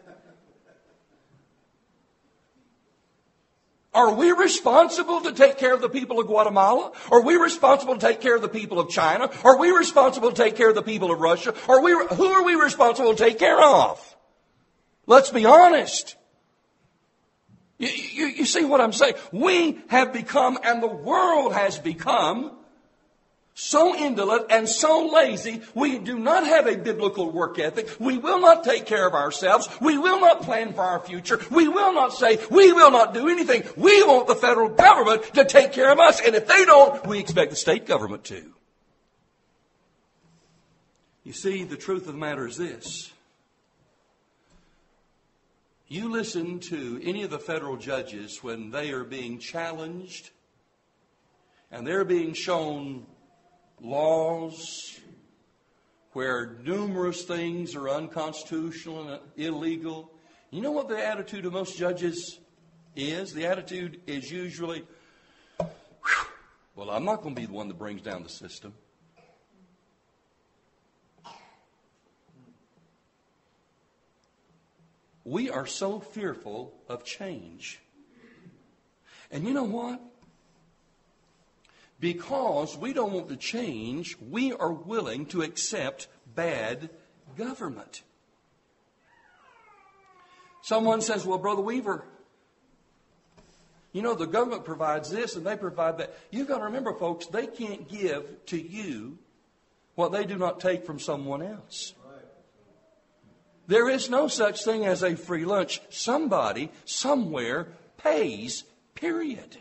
Are we responsible to take care of the people of Guatemala? Are we responsible to take care of the people of China? Are we responsible to take care of the people of Russia? Who are we responsible to take care of? Let's be honest. You see what I'm saying? We have become, and the world has become, so indolent and so lazy, we do not have a biblical work ethic. We will not take care of ourselves. We will not plan for our future. We will not say, we will not do anything. We want the federal government to take care of us. And if they don't, we expect the state government to. You see, the truth of the matter is this. You listen to any of the federal judges when they are being challenged and they're being shown laws where numerous things are unconstitutional and illegal. You know what the attitude of most judges is? The attitude is usually, well, I'm not going to be the one that brings down the system. We are so fearful of change. And you know what? Because we don't want to change, we are willing to accept bad government. Someone says, well, Brother Weaver, you know, the government provides this and they provide that. You've got to remember, folks, they can't give to you what they do not take from someone else. There is no such thing as a free lunch. Somebody, somewhere, pays, period.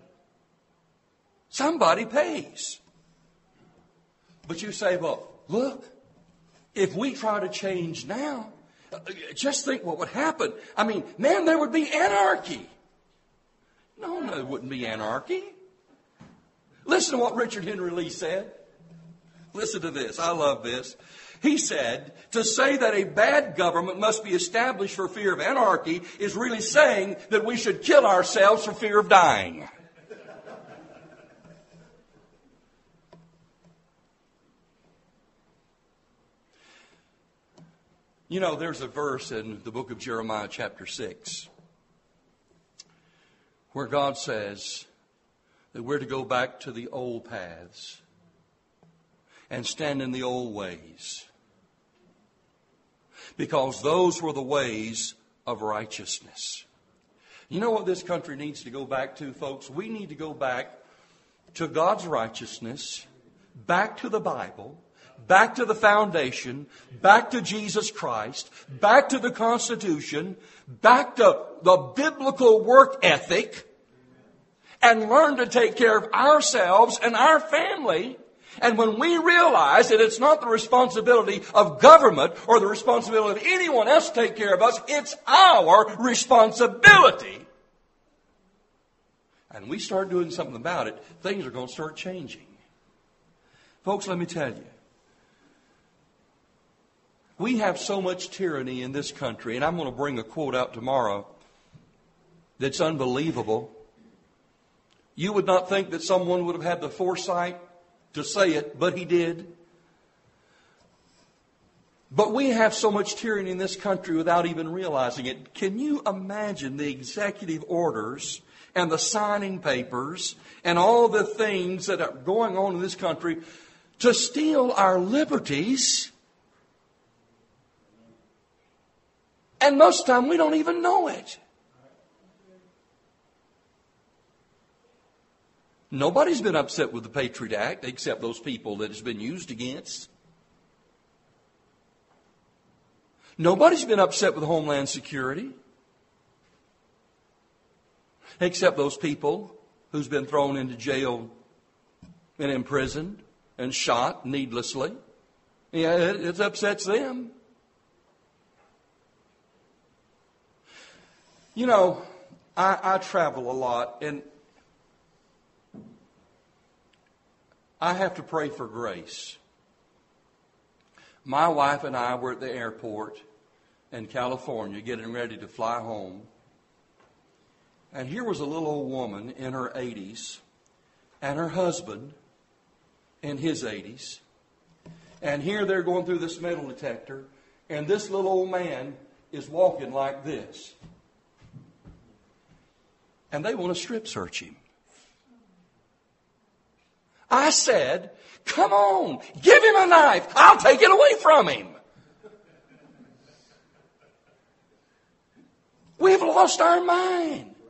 Somebody pays. But you say, well, look, if we try to change now, just think what would happen. I mean, man, there would be anarchy. No, there wouldn't be anarchy. Listen to what Richard Henry Lee said. Listen to this. I love this. He said, to say that a bad government must be established for fear of anarchy is really saying that we should kill ourselves for fear of dying. You know, there's a verse in the book of Jeremiah chapter 6 where God says that we're to go back to the old paths and stand in the old ways, because those were the ways of righteousness. You know what this country needs to go back to, folks? We need to go back to God's righteousness, back to the Bible, back to the foundation, back to Jesus Christ, back to the Constitution, back to the biblical work ethic, and learn to take care of ourselves and our family. And when we realize that it's not the responsibility of government or the responsibility of anyone else to take care of us, it's our responsibility. And we start doing something about it, things are going to start changing. Folks, let me tell you. We have so much tyranny in this country, and I'm going to bring a quote out tomorrow that's unbelievable. You would not think that someone would have had the foresight to say it, but he did. But we have so much tyranny in this country without even realizing it. Can you imagine the executive orders and the signing papers and all the things that are going on in this country to steal our liberties? And most of the time we don't even know it. Nobody's been upset with the Patriot Act except those people that it's been used against. Nobody's been upset with Homeland Security except those people who's been thrown into jail and imprisoned and shot needlessly. Yeah, it upsets them. You know, I travel a lot, and I have to pray for grace. My wife and I were at the airport in California getting ready to fly home. And here was a little old woman in her 80s and her husband in his 80s. And here they're going through this metal detector, and this little old man is walking like this. And they want to strip search him. I said, come on, give him a knife. I'll take it away from him. We've lost our mind.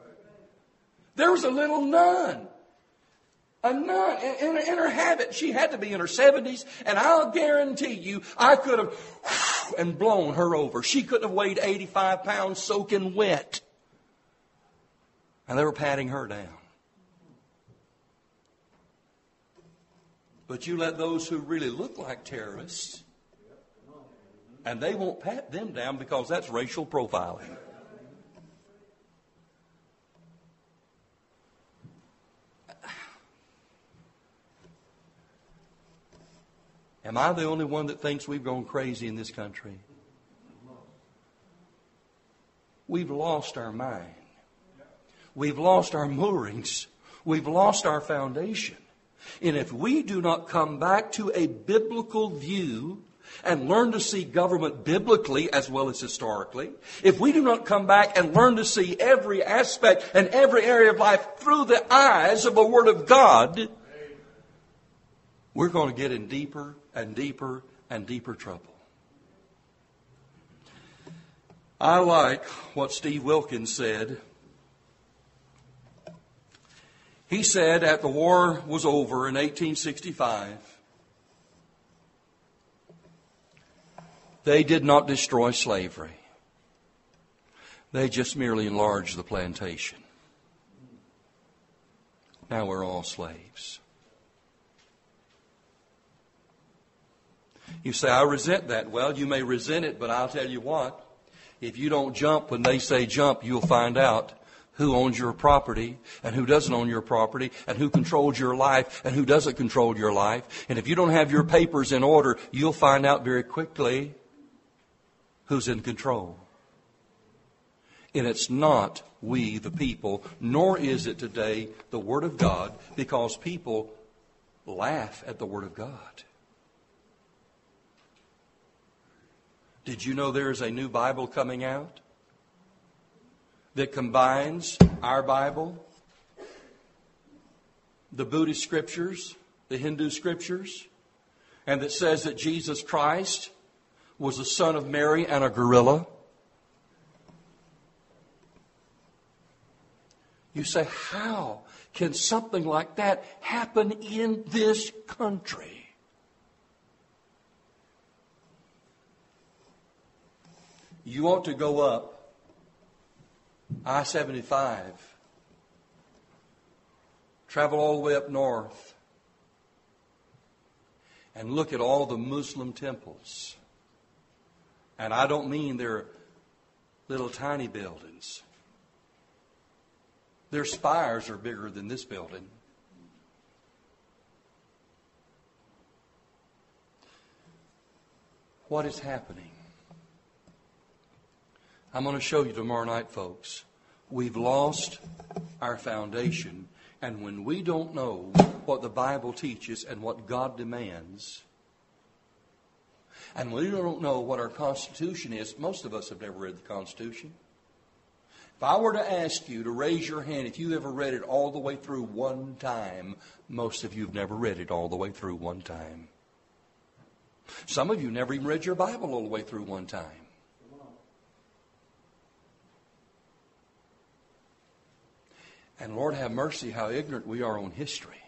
There was a little nun. A nun in her habit. She had to be in her 70s. And I'll guarantee you, I could have and blown her over. She couldn't have weighed 85 pounds soaking wet. And they were patting her down. But you let those who really look like terrorists, and they won't pat them down because that's racial profiling. Am I the only one that thinks we've gone crazy in this country? We've lost our mind. We've lost our moorings. We've lost our foundation. And if we do not come back to a biblical view and learn to see government biblically as well as historically, if we do not come back and learn to see every aspect and every area of life through the eyes of the Word of God, we're going to get in deeper and deeper and deeper trouble. I like what Steve Wilkins said. He said after the war was over in 1865, they did not destroy slavery. They just merely enlarged the plantation. Now we're all slaves. You say, I resent that. Well, you may resent it, but I'll tell you what. If you don't jump when they say jump, you'll find out who owns your property and who doesn't own your property and who controls your life and who doesn't control your life. And if you don't have your papers in order, you'll find out very quickly who's in control. And it's not we, the people, nor is it today the Word of God, because people laugh at the Word of God. Did you know there is a new Bible coming out that combines our Bible, the Buddhist scriptures, the Hindu scriptures, and that says that Jesus Christ was the son of Mary and a gorilla? You say, how can something like that happen in this country? You want to go up I-75, travel all the way up north, and look at all the Muslim temples. And I don't mean they're little tiny buildings. Their spires are bigger than this building. What is happening? I'm going to show you tomorrow night, folks. We've lost our foundation. And when we don't know what the Bible teaches and what God demands, and when we don't know what our Constitution is, most of us have never read the Constitution. If I were to ask you to raise your hand if you ever read it all the way through one time, most of you have never read it all the way through one time. Some of you never even read your Bible all the way through one time. And Lord have mercy how ignorant we are on history.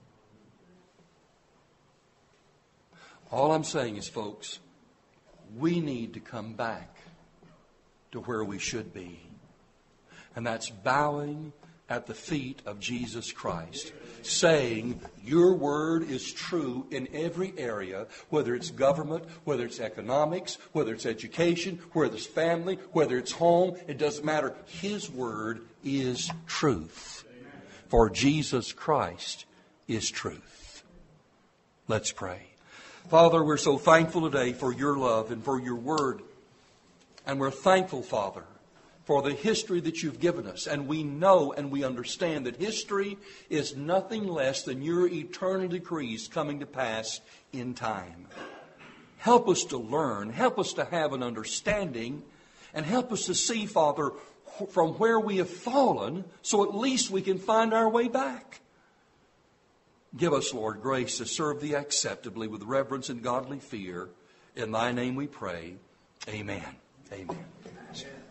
All I'm saying is, folks, we need to come back to where we should be. And that's bowing at the feet of Jesus Christ, saying, your word is true in every area, whether it's government, whether it's economics, whether it's education, whether it's family, whether it's home, it doesn't matter. His word is truth. For Jesus Christ is truth. Let's pray. Father, we're so thankful today for your love and for your word. And we're thankful, Father, for the history that you've given us. And we know and we understand that history is nothing less than your eternal decrees coming to pass in time. Help us to learn. Help us to have an understanding. And help us to see, Father, from where we have fallen, so at least we can find our way back. Give us, Lord, grace to serve thee acceptably with reverence and godly fear. In thy name we pray. Amen. Amen.